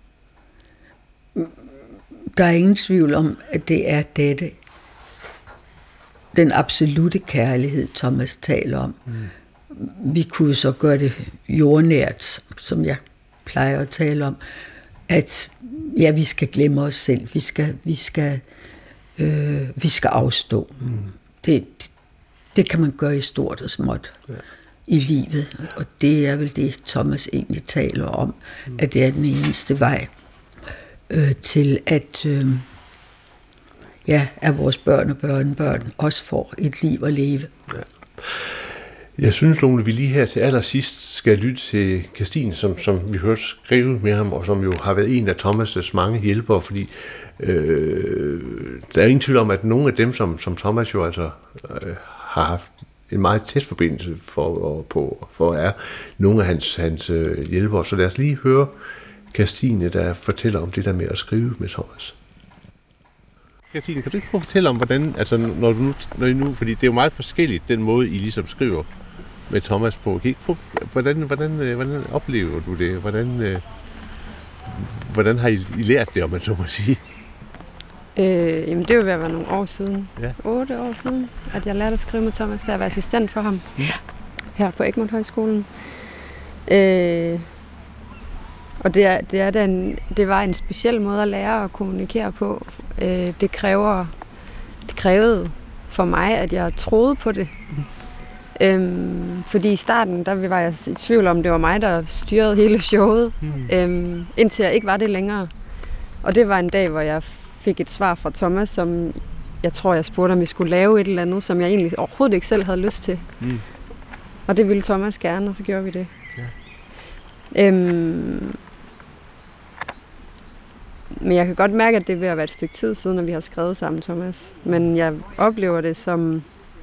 Der er ingen tvivl om, at det er dette. Den absolute kærlighed, Thomas taler om. Mm. Vi kunne så gøre det jordnært, som jeg plejer at tale om, at ja, vi skal glemme os selv. Vi skal, vi skal, øh, vi skal afstå. Mm. Det, det, det kan man gøre i stort og småt. Ja. I livet, og det er vel det, Thomas egentlig taler om, mm. at det er den eneste vej øh, til, at, øh, ja, at vores børn og børnebørn også får et liv at leve. Ja. Jeg synes, Lone, vi lige her til allersidst skal lytte til Kirstine, som, som vi hørte skrive med ham, og som jo har været en af Thomas' mange hjælpere, fordi øh, der er ingen tvivl om, at nogle af dem, som, som Thomas jo altså øh, har haft en meget tæt forbindelse for, på, for er nogle af hans, hans hjælpere. Så lad os lige høre Kirstine, der fortæller om det der med at skrive med Thomas. Kirstine, kan du ikke prøve at fortælle om, hvordan, altså når du nu, når I nu, fordi det er jo meget forskelligt, den måde, I ligesom skriver med Thomas på. Kan I ikke prøve, hvordan, hvordan, hvordan oplever du det? Hvordan, hvordan har I, I lært det, om man så må sige? Øh, jamen det er jo ved at være nogle år siden. Ja. Otte år siden, at jeg lærte at skrive med Thomas, da jeg var assistent for ham. Ja. Her på Egmont Højskolen. Øh, og det, er, det, er den, det var en speciel måde at lære at kommunikere på. Øh, det, kræver, det krævede for mig, at jeg troede på det. Mm. Øhm, fordi i starten, der var jeg i tvivl om, det var mig, der styrede hele showet. Mm. Øhm, indtil jeg ikke var det længere. Og det var en dag, hvor jeg fik et svar fra Thomas, som jeg tror, jeg spurgte, om vi skulle lave et eller andet, som jeg egentlig overhovedet ikke selv havde lyst til. Mm. Og det ville Thomas gerne, og så gjorde vi det. Ja. Øhm, men jeg kan godt mærke, at det er ved at være et stykke tid siden, når vi har skrevet sammen, Thomas. Men jeg oplever det som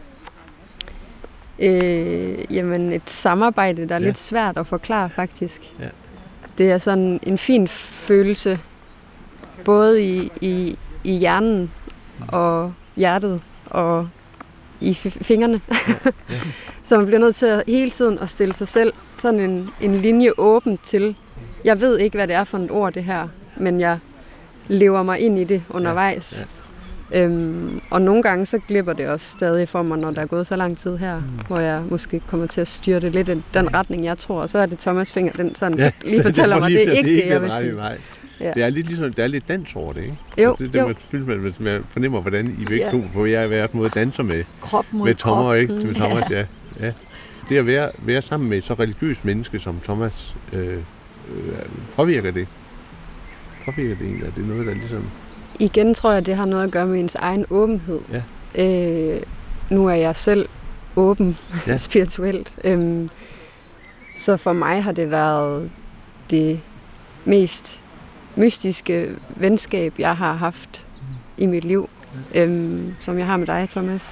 øh, jamen et samarbejde, der er ja. lidt svært at forklare, faktisk. Ja. Det er sådan en fin følelse, både i, i, i hjernen og hjertet og i f- fingrene. Ja, ja. Så man bliver nødt til at hele tiden at stille sig selv sådan en, en linje åben til, jeg ved ikke, hvad det er for et ord, det her, men jeg lever mig ind i det undervejs. Ja, ja. Øhm, og nogle gange så glipper det også stadig for mig, når der er gået så lang tid her, mm. hvor jeg måske kommer til at styre det lidt i den retning, jeg tror. Og så er det Thomas finger, den sådan ja, lige fortæller mig, det er ikke det, det jeg vil sige. Ja. Det er lidt ligesom, der er lidt dans over det, ikke? Jo, det, det jo. Man, synes, man, man fornemmer, hvordan I begge ja. to på jer hver måde danser med, krop mod med Thomas, krop. ikke? Med Thomas, ja. ja. Det at være, være sammen med et så religiøst menneske som Thomas, øh, øh, påvirker det? Påvirker det egentlig? Er det noget, der ligesom... Igen tror jeg, det har noget at gøre med ens egen åbenhed. Ja. Øh, nu er jeg selv åben ja. spirituelt. Øhm, så for mig har det været det mest mystiske venskab, jeg har haft mm. i mit liv, ja. øhm, som jeg har med dig, Thomas.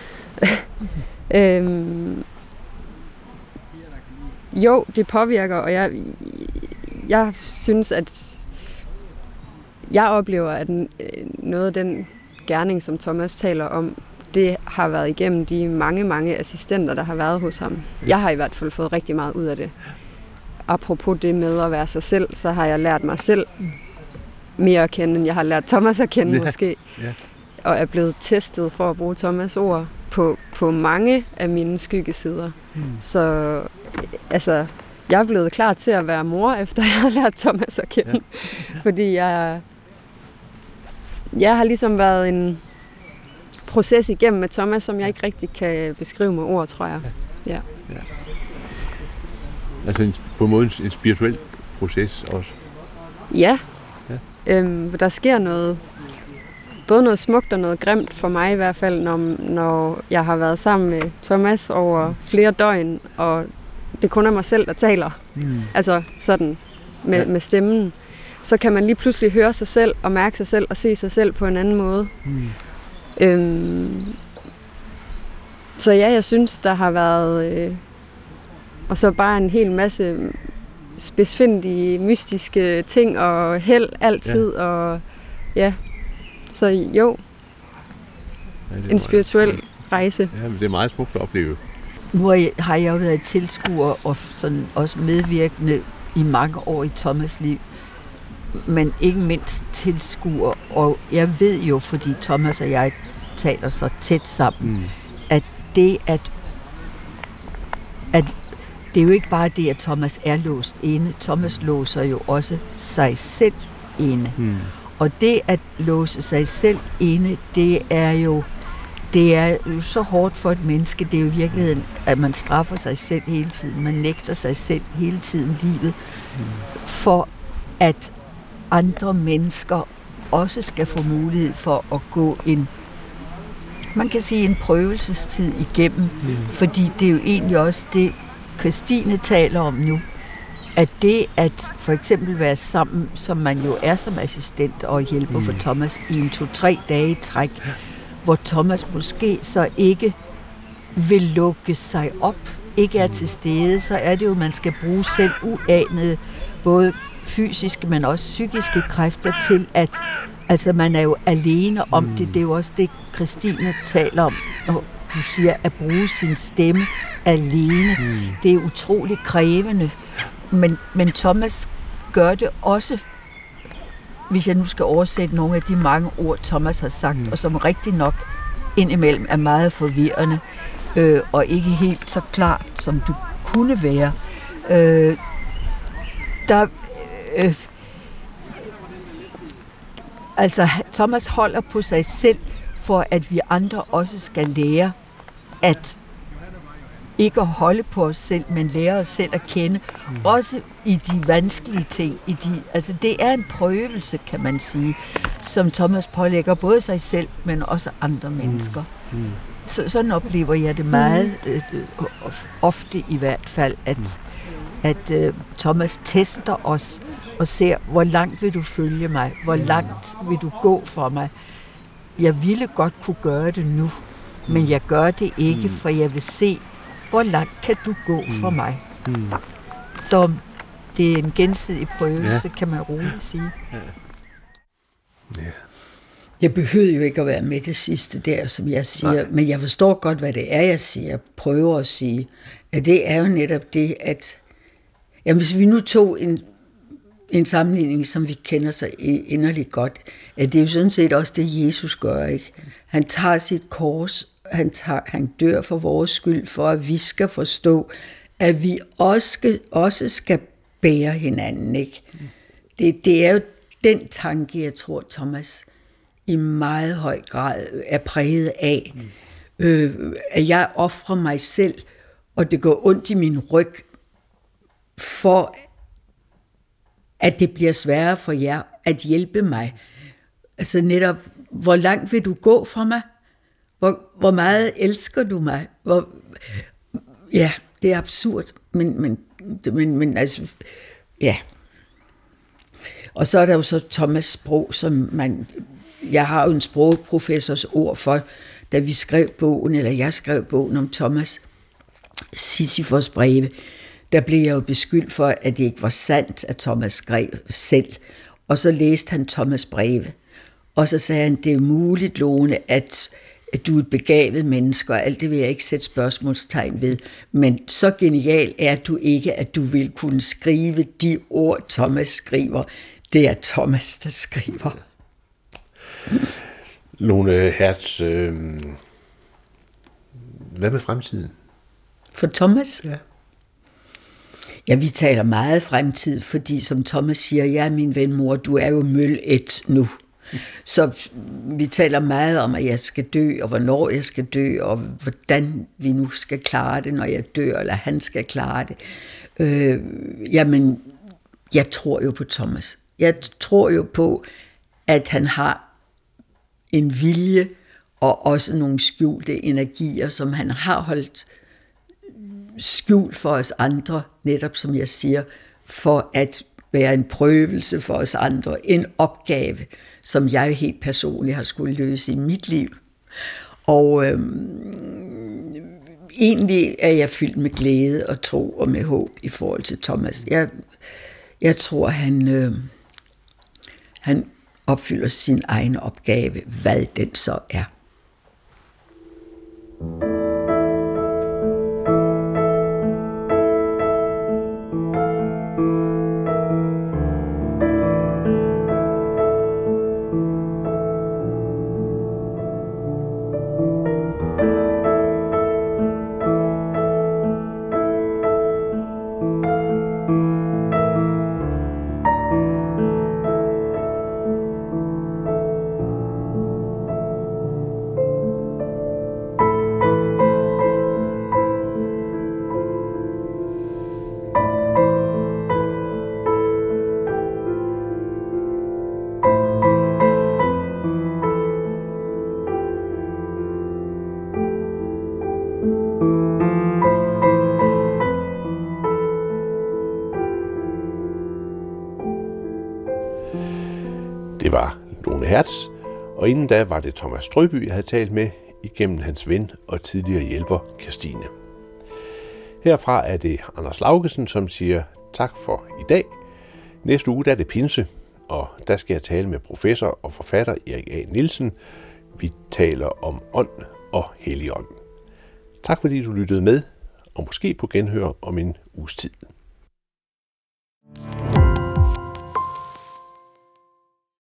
øhm, jo, det påvirker, og jeg, jeg synes, at jeg oplever, at noget af den gerning, som Thomas taler om, det har været igennem de mange, mange assistenter, der har været hos ham. Jeg har i hvert fald fået rigtig meget ud af det. Apropos det med at være sig selv, så har jeg lært mig selv mere at kende, end jeg har lært Thomas at kende, ja. måske. Ja. Og er blevet testet, for at bruge Thomas' ord, på, på mange af mine skyggesider. Mm. Så altså, jeg er blevet klar til at være mor, efter jeg har lært Thomas at kende. Ja. Fordi jeg, jeg har ligesom været en proces igennem med Thomas, som jeg ikke rigtig kan beskrive med ord, tror jeg. Ja. Ja. Altså en, på en måde en, en spirituel proces også. Ja. ja. Øhm, der sker noget, både noget smukt og noget grimt for mig i hvert fald, når, når jeg har været sammen med Thomas over flere døgn, og det kun er mig selv, der taler. Mm. Altså sådan med, ja. med stemmen. Så kan man lige pludselig høre sig selv og mærke sig selv og se sig selv på en anden måde. Mm. Øhm, så ja, jeg synes, der har været... Øh, og så bare en hel masse spidsfindige, mystiske ting og held altid. Ja. Og ja, så jo, ja, en spirituel meget, rejse. Ja, men det er meget smukt at opleve. Nu har jeg jo været tilskuer og sådan også medvirkende i mange år i Thomas' liv, men ikke mindst tilskuer. Og jeg ved jo, fordi Thomas og jeg taler så tæt sammen, mm. at det at, at det er jo ikke bare det, at Thomas er låst inde. Thomas låser jo også sig selv inde. Mm. Og det at låse sig selv inde, det er jo det er jo så hårdt for et menneske. Det er jo i virkeligheden, at man straffer sig selv hele tiden. Man nægter sig selv hele tiden livet, mm. for at andre mennesker også skal få mulighed for at gå en, man kan sige en prøvelsestid igennem. Mm. Fordi det er jo egentlig også det, Christine taler om nu, at det at for eksempel være sammen, som man jo er som assistent og hjælper mm. for Thomas i en to-tre dage i træk, hvor Thomas måske så ikke vil lukke sig op, ikke er til stede, så er det jo, at man skal bruge selv uanede, både fysiske, men også psykiske kræfter til, at altså, man er jo alene om mm. det. Det er jo også det, Christine taler om, når du siger, at bruge sin stemme alene. Mm. Det er utroligt krævende. Men, men Thomas gør det også, hvis jeg nu skal oversætte nogle af de mange ord, Thomas har sagt, mm. og som rigtig nok indimellem er meget forvirrende, øh, og ikke helt så klart, som du kunne være. Øh, der, øh, altså, Thomas holder på sig selv, for at vi andre også skal lære at ikke at holde på os selv, men lære os selv at kende, mm. også i de vanskelige ting. I de, altså det er en prøvelse, kan man sige, som Thomas pålægger både sig selv, men også andre mennesker. Mm. Mm. Så, sådan oplever jeg det meget, øh, ofte i hvert fald, at, mm. at øh, Thomas tester os og ser, hvor langt vil du følge mig? Hvor langt vil du gå for mig? Jeg ville godt kunne gøre det nu, men jeg gør det ikke, for jeg vil se, hvor langt kan du gå for mig? Mm. Så det er en gensidig prøvelse, ja. Kan man roligt sige. Ja. Ja. Jeg behøver jo ikke at være med det sidste der, som jeg siger, Nej. Men jeg forstår godt, hvad det er, jeg siger. Jeg prøver at sige, at det er jo netop det, at jamen, hvis vi nu tog en, en sammenligning, som vi kender så inderligt godt, at det er jo sådan set også det, Jesus gør, ikke? Han tager sit kors, Han, tager, han dør for vores skyld, for at vi skal forstå, at vi også skal, også skal bære hinanden. Ikke? Det, det er jo den tanke, jeg tror, Thomas i meget høj grad er præget af. Mm. Øh, at jeg ofrer mig selv, og det går ondt i min ryg, for at det bliver sværere for jer at hjælpe mig. Altså netop, hvor langt vil du gå for mig? Hvor, hvor meget elsker du mig? Hvor, ja, det er absurd, men, men, men, men altså, ja. Og så er der jo så Thomas' sprog, som man, jeg har jo en sprogprofessors ord for, da vi skrev bogen, eller jeg skrev bogen om Thomas Sisyfos breve, der blev jeg jo beskyldt for, at det ikke var sandt, at Thomas skrev selv. Og så læste han Thomas' breve, og så sagde han, det er muligt, Lone, at at du er et begavet menneske, og alt det vil jeg ikke sætte spørgsmålstegn ved. Men så genial er du ikke, at du vil kunne skrive de ord, Thomas skriver. Det er Thomas, der skriver. Lone Hertz, øh... hvad med fremtiden? For Thomas? Ja. Ja, vi taler meget fremtid, fordi som Thomas siger, ja, min ven mor, du er jo møl-et nu. Så vi taler meget om, at jeg skal dø, og hvornår jeg skal dø, og hvordan vi nu skal klare det, når jeg dør, eller han skal klare det. Øh, jamen, jeg tror jo på Thomas. Jeg tror jo på, at han har en vilje og også nogle skjulte energier, som han har holdt skjult for os andre, netop som jeg siger, for at være en prøvelse for os andre, en opgave, som jeg helt personligt har skulle løse i mit liv. Og øhm, egentlig er jeg fyldt med glæde og tro og med håb i forhold til Thomas. Jeg, jeg tror, han, øh, han opfylder sin egen opgave, hvad den så er. Det var Lone Hertz, og inden da var det Thomas Strøby, jeg havde talt med igennem hans ven og tidligere hjælper Kirstine. Herfra er det Anders Laugesen, som siger tak for i dag. Næste uge der er det pinse, og der skal jeg tale med professor og forfatter Erik A. Nielsen. Vi taler om ånd og helligånd. Tak fordi du lyttede med, og måske på genhør om en uges tid.